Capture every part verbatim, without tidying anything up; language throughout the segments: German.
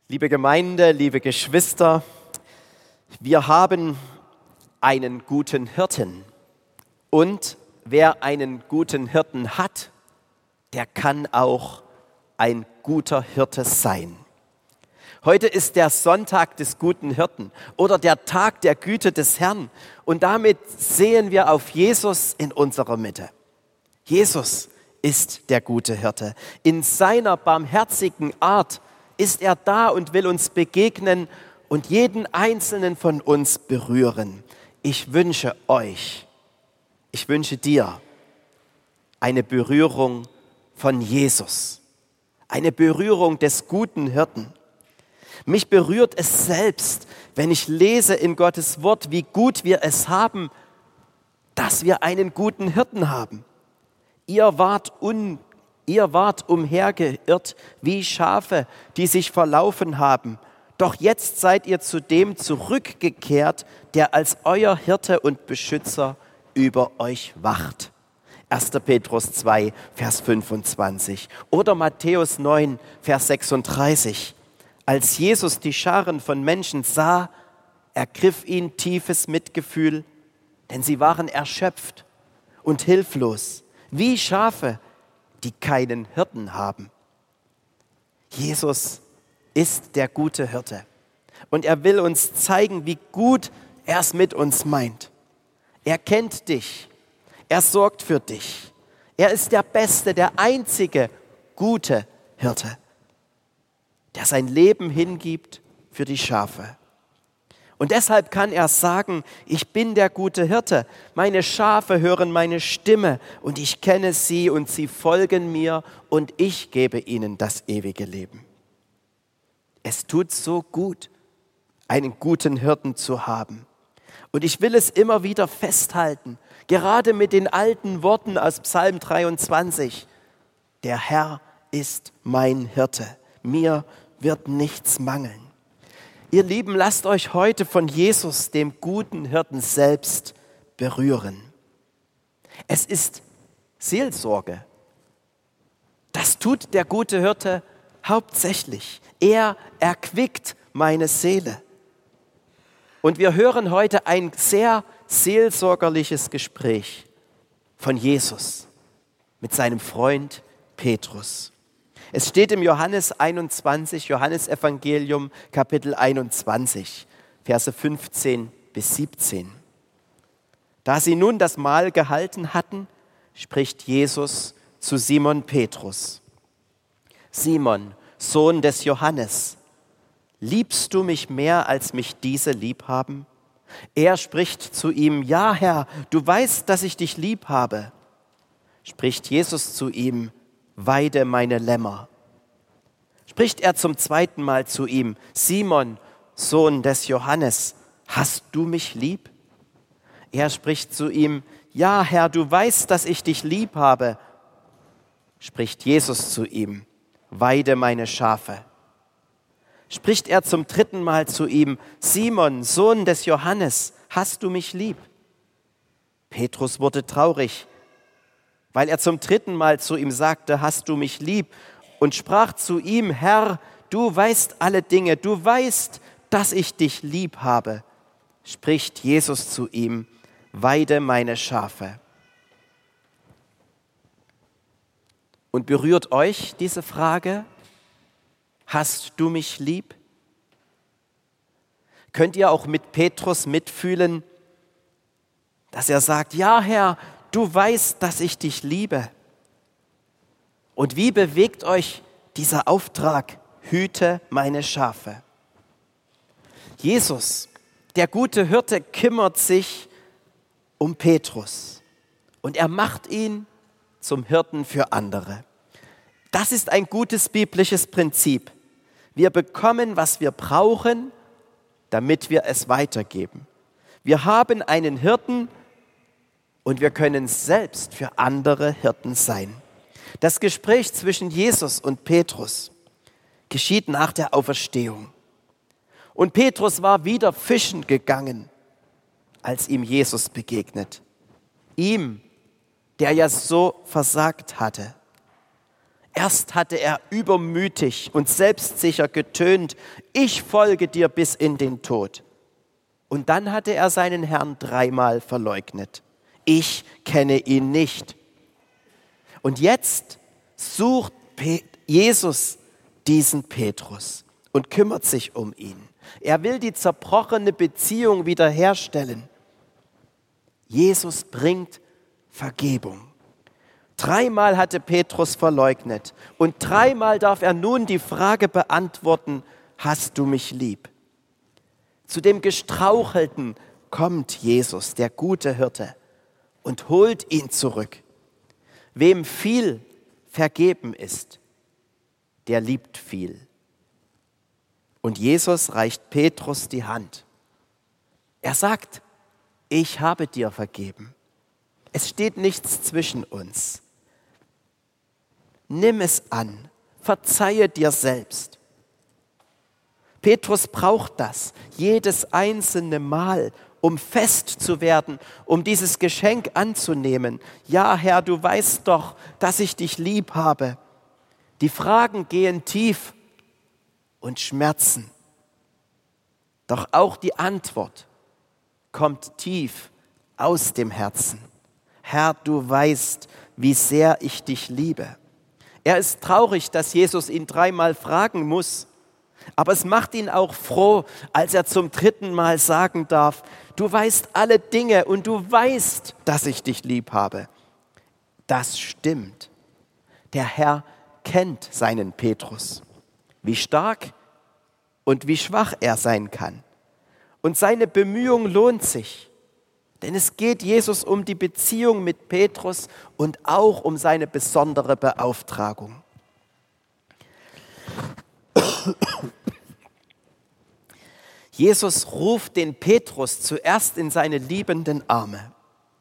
Liebe Gemeinde, liebe Geschwister, wir haben einen guten Hirten. Und wer einen guten Hirten hat, der kann auch ein guter Hirte sein. Heute ist der Sonntag des guten Hirten oder der Tag der Güte des Herrn. Und damit sehen wir auf Jesus in unserer Mitte. Jesus ist der gute Hirte. In seiner barmherzigen Art ist er da und will uns begegnen und jeden einzelnen von uns berühren. Ich wünsche euch, ich wünsche dir eine Berührung von Jesus, eine Berührung des guten Hirten. Mich berührt es selbst, wenn ich lese in Gottes Wort, wie gut wir es haben, dass wir einen guten Hirten haben. Ihr wart un Ihr wart umhergeirrt wie Schafe, die sich verlaufen haben. Doch jetzt seid ihr zu dem zurückgekehrt, der als euer Hirte und Beschützer über euch wacht. erster Petrus zwei, Vers fünfundzwanzig oder Matthäus neun, Vers sechsunddreißig. Als Jesus die Scharen von Menschen sah, ergriff ihn tiefes Mitgefühl, denn sie waren erschöpft und hilflos, wie Schafe, die keinen Hirten haben. Jesus ist der gute Hirte und er will uns zeigen, wie gut er es mit uns meint. Er kennt dich, er sorgt für dich. Er ist der beste, der einzige gute Hirte, der sein Leben hingibt für die Schafe. Und deshalb kann er sagen, ich bin der gute Hirte, meine Schafe hören meine Stimme und ich kenne sie und sie folgen mir und ich gebe ihnen das ewige Leben. Es tut so gut, einen guten Hirten zu haben. Und ich will es immer wieder festhalten, gerade mit den alten Worten aus Psalm dreiundzwanzig. Der Herr ist mein Hirte, mir wird nichts mangeln. Ihr Lieben, lasst euch heute von Jesus, dem guten Hirten selbst, berühren. Es ist Seelsorge. Das tut der gute Hirte hauptsächlich. Er erquickt meine Seele. Und wir hören heute ein sehr seelsorgerliches Gespräch von Jesus mit seinem Freund Petrus. Es steht im Johannes einundzwanzig, Johannesevangelium, Kapitel einundzwanzig, Verse fünfzehn bis siebzehn. Da sie nun das Mahl gehalten hatten, spricht Jesus zu Simon Petrus: Simon, Sohn des Johannes, liebst du mich mehr, als mich diese lieb haben? Er spricht zu ihm: Ja, Herr, du weißt, dass ich dich lieb habe. Spricht Jesus zu ihm: Weide meine Lämmer. Spricht er zum zweiten Mal zu ihm: Simon, Sohn des Johannes, hast du mich lieb? Er spricht zu ihm: Ja, Herr, du weißt, dass ich dich lieb habe. Spricht Jesus zu ihm: Weide meine Schafe. Spricht er zum dritten Mal zu ihm: Simon, Sohn des Johannes, hast du mich lieb? Petrus wurde traurig, weil er zum dritten Mal zu ihm sagte: Hast du mich lieb? Und sprach zu ihm: Herr, du weißt alle Dinge, du weißt, dass ich dich lieb habe. Spricht Jesus zu ihm: Weide meine Schafe. Und berührt euch diese Frage: Hast du mich lieb? Könnt ihr auch mit Petrus mitfühlen, dass er sagt: Ja, Herr, du weißt, dass ich dich liebe. Und wie bewegt euch dieser Auftrag: Hüte meine Schafe? Jesus, der gute Hirte, kümmert sich um Petrus und er macht ihn zum Hirten für andere. Das ist ein gutes biblisches Prinzip. Wir bekommen, was wir brauchen, damit wir es weitergeben. Wir haben einen Hirten, und wir können selbst für andere Hirten sein. Das Gespräch zwischen Jesus und Petrus geschieht nach der Auferstehung. Und Petrus war wieder fischen gegangen, als ihm Jesus begegnet. Ihm, der ja so versagt hatte. Erst hatte er übermütig und selbstsicher getönt, ich folge dir bis in den Tod. Und dann hatte er seinen Herrn dreimal verleugnet. Ich kenne ihn nicht. Und jetzt sucht Jesus diesen Petrus und kümmert sich um ihn. Er will die zerbrochene Beziehung wiederherstellen. Jesus bringt Vergebung. Dreimal hatte Petrus verleugnet und dreimal darf er nun die Frage beantworten, hast du mich lieb? Zu dem Gestrauchelten kommt Jesus, der gute Hirte, und holt ihn zurück. Wem viel vergeben ist, der liebt viel. Und Jesus reicht Petrus die Hand. Er sagt, ich habe dir vergeben. Es steht nichts zwischen uns. Nimm es an, verzeihe dir selbst. Petrus braucht das jedes einzelne Mal, um fest zu werden, um dieses Geschenk anzunehmen. Ja, Herr, du weißt doch, dass ich dich lieb habe. Die Fragen gehen tief und schmerzen. Doch auch die Antwort kommt tief aus dem Herzen. Herr, du weißt, wie sehr ich dich liebe. Er ist traurig, dass Jesus ihn dreimal fragen muss. Aber es macht ihn auch froh, als er zum dritten Mal sagen darf, du weißt alle Dinge und du weißt, dass ich dich lieb habe. Das stimmt. Der Herr kennt seinen Petrus, wie stark und wie schwach er sein kann. Und seine Bemühung lohnt sich, denn es geht Jesus um die Beziehung mit Petrus und auch um seine besondere Beauftragung. Jesus ruft den Petrus zuerst in seine liebenden Arme.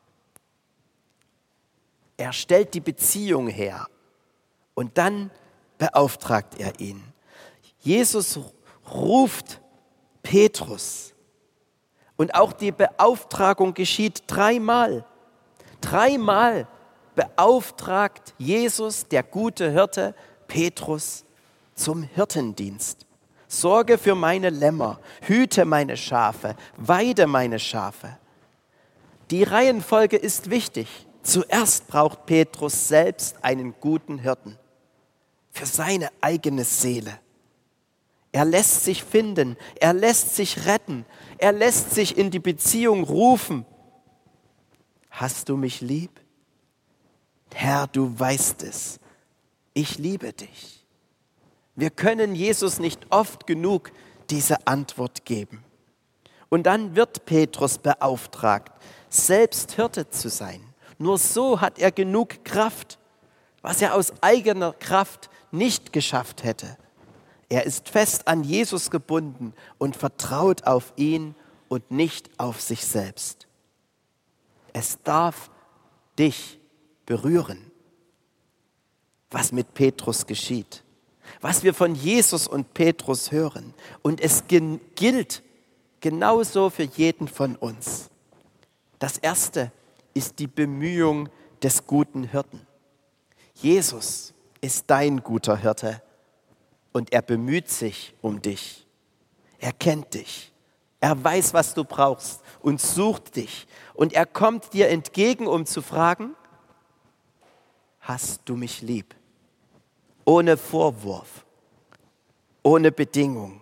Er stellt die Beziehung her und dann beauftragt er ihn. Jesus ruft Petrus und auch die Beauftragung geschieht dreimal. Dreimal beauftragt Jesus, der gute Hirte, Petrus zum Hirtendienst. Sorge für meine Lämmer, hüte meine Schafe, weide meine Schafe. Die Reihenfolge ist wichtig. Zuerst braucht Petrus selbst einen guten Hirten für seine eigene Seele. Er lässt sich finden, er lässt sich retten, er lässt sich in die Beziehung rufen. Hast du mich lieb? Herr, du weißt es, ich liebe dich. Wir können Jesus nicht oft genug diese Antwort geben. Und dann wird Petrus beauftragt, selbst Hirte zu sein. Nur so hat er genug Kraft, was er aus eigener Kraft nicht geschafft hätte. Er ist fest an Jesus gebunden und vertraut auf ihn und nicht auf sich selbst. Es darf dich berühren, was mit Petrus geschieht, was wir von Jesus und Petrus hören. Und es gilt genauso für jeden von uns. Das Erste ist die Bemühung des guten Hirten. Jesus ist dein guter Hirte und er bemüht sich um dich. Er kennt dich. Er weiß, was du brauchst und sucht dich. Und er kommt dir entgegen, um zu fragen, hast du mich lieb? Ohne Vorwurf, ohne Bedingung.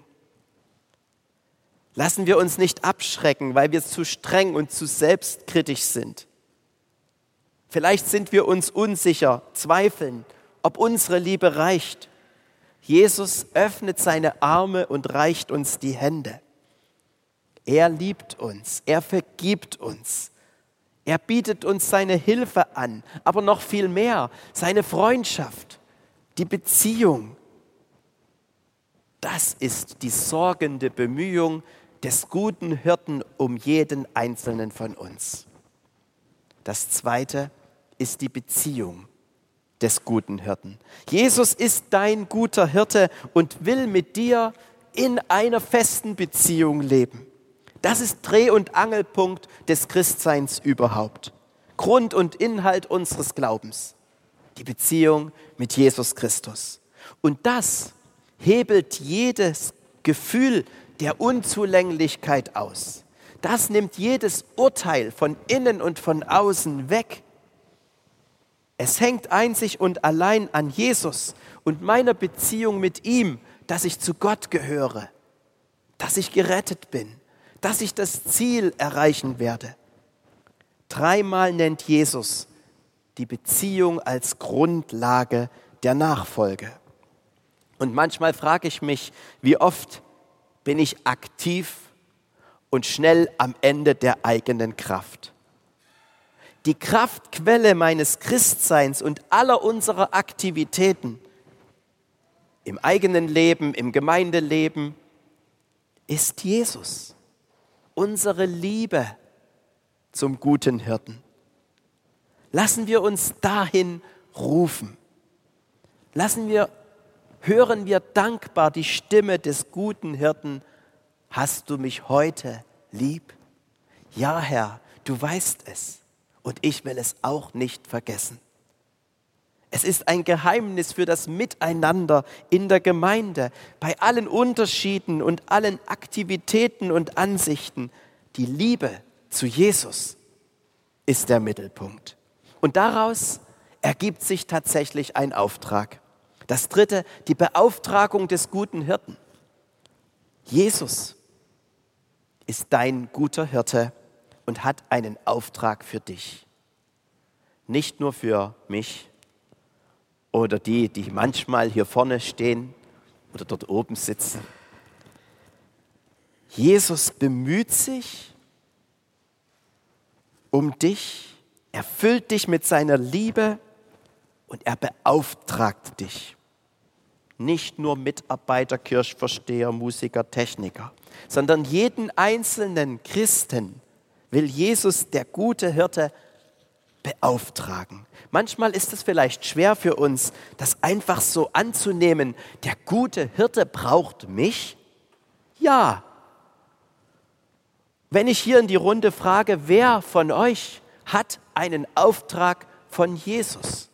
Lassen wir uns nicht abschrecken, weil wir zu streng und zu selbstkritisch sind. Vielleicht sind wir uns unsicher, zweifeln, ob unsere Liebe reicht. Jesus öffnet seine Arme und reicht uns die Hände. Er liebt uns, er vergibt uns. Er bietet uns seine Hilfe an, aber noch viel mehr, seine Freundschaft, die Beziehung. Das ist die sorgende Bemühung des guten Hirten um jeden Einzelnen von uns. Das Zweite ist die Beziehung des guten Hirten. Jesus ist dein guter Hirte und will mit dir in einer festen Beziehung leben. Das ist Dreh- und Angelpunkt des Christseins überhaupt. Grund und Inhalt unseres Glaubens. die Beziehung mit Jesus Christus. Und das hebelt jedes Gefühl der Unzulänglichkeit aus. Das nimmt jedes Urteil von innen und von außen weg. Es hängt einzig und allein an Jesus und meiner Beziehung mit ihm, dass ich zu Gott gehöre, dass ich gerettet bin, dass ich das Ziel erreichen werde. Dreimal nennt Jesus die Beziehung als Grundlage der Nachfolge. Und manchmal frage ich mich, wie oft bin ich aktiv und schnell am Ende der eigenen Kraft. Die Kraftquelle meines Christseins und aller unserer Aktivitäten im eigenen Leben, im Gemeindeleben, ist Jesus, unsere Liebe zum guten Hirten. Lassen wir uns dahin rufen. Lassen wir, hören wir dankbar die Stimme des guten Hirten. Hast du mich heute lieb? Ja, Herr, du weißt es und ich will es auch nicht vergessen. Es ist ein Geheimnis für das Miteinander in der Gemeinde, bei allen Unterschieden und allen Aktivitäten und Ansichten. Die Liebe zu Jesus ist der Mittelpunkt. Und daraus ergibt sich tatsächlich ein Auftrag. Das dritte, die Beauftragung des guten Hirten. Jesus ist dein guter Hirte und hat einen Auftrag für dich. Nicht nur für mich oder die, die manchmal hier vorne stehen oder dort oben sitzen. Jesus bemüht sich um dich, er füllt dich mit seiner Liebe und er beauftragt dich. Nicht nur Mitarbeiter, Kirchvorsteher, Musiker, Techniker, sondern jeden einzelnen Christen will Jesus, der gute Hirte, beauftragen. Manchmal ist es vielleicht schwer für uns, das einfach so anzunehmen. Der gute Hirte braucht mich? Ja. Wenn ich hier in die Runde frage, wer von euch hat einen Auftrag von Jesus,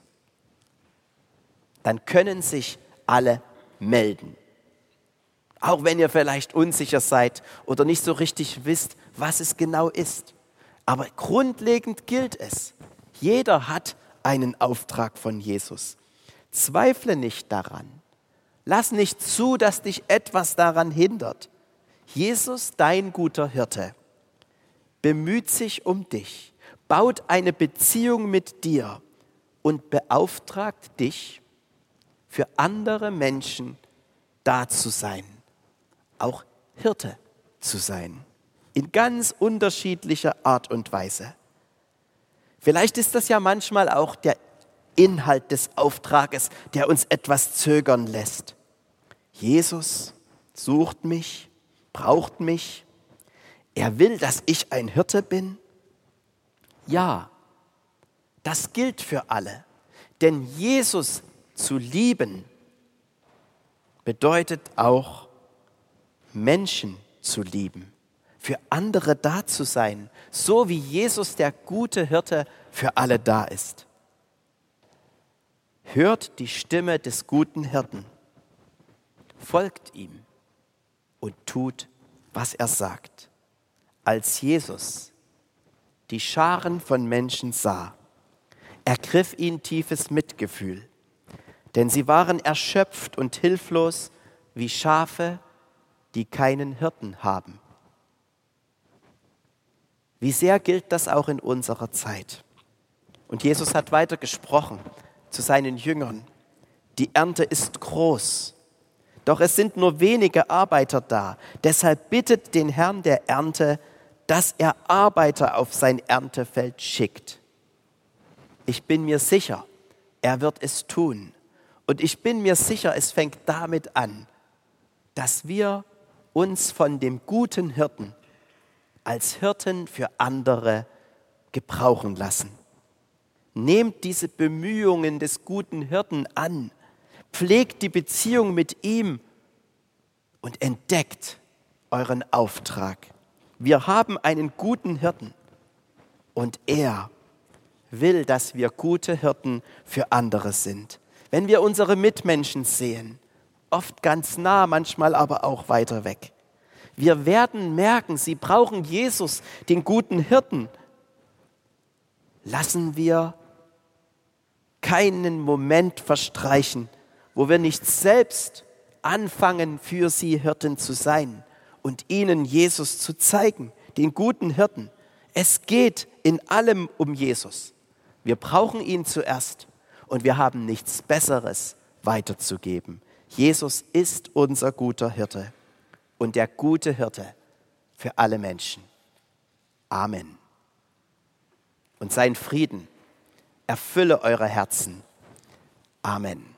dann können sich alle melden. Auch wenn ihr vielleicht unsicher seid oder nicht so richtig wisst, was es genau ist. Aber grundlegend gilt es. Jeder hat einen Auftrag von Jesus. Zweifle nicht daran. Lass nicht zu, dass dich etwas daran hindert. Jesus, dein guter Hirte, bemüht sich um dich, baut eine Beziehung mit dir und beauftragt dich, für andere Menschen da zu sein, auch Hirte zu sein, in ganz unterschiedlicher Art und Weise. Vielleicht ist das ja manchmal auch der Inhalt des Auftrages, der uns etwas zögern lässt. Jesus sucht mich, braucht mich. Er will, dass ich ein Hirte bin. Ja, das gilt für alle. Denn Jesus zu lieben bedeutet auch, Menschen zu lieben. Für andere da zu sein, so wie Jesus, der gute Hirte, für alle da ist. Hört die Stimme des guten Hirten, folgt ihm und tut, was er sagt. Als Jesus die Scharen von Menschen sah, ergriff ihn tiefes Mitgefühl, denn sie waren erschöpft und hilflos wie Schafe, die keinen Hirten haben. Wie sehr gilt das auch in unserer Zeit? Und Jesus hat weiter gesprochen zu seinen Jüngern. Die Ernte ist groß, doch es sind nur wenige Arbeiter da. Deshalb bittet den Herrn der Ernte, dass er Arbeiter auf sein Erntefeld schickt. Ich bin mir sicher, er wird es tun. Und ich bin mir sicher, es fängt damit an, dass wir uns von dem guten Hirten als Hirten für andere gebrauchen lassen. Nehmt diese Bemühungen des guten Hirten an, pflegt die Beziehung mit ihm und entdeckt euren Auftrag. Wir haben einen guten Hirten und er will, dass wir gute Hirten für andere sind. Wenn wir unsere Mitmenschen sehen, oft ganz nah, manchmal aber auch weiter weg. Wir werden merken, sie brauchen Jesus, den guten Hirten. Lassen wir keinen Moment verstreichen, wo wir nicht selbst anfangen, für sie Hirten zu sein und ihnen Jesus zu zeigen, den guten Hirten. Es geht in allem um Jesus. Wir brauchen ihn zuerst und wir haben nichts Besseres weiterzugeben. Jesus ist unser guter Hirte und der gute Hirte für alle Menschen. Amen. Und sein Frieden erfülle eure Herzen. Amen.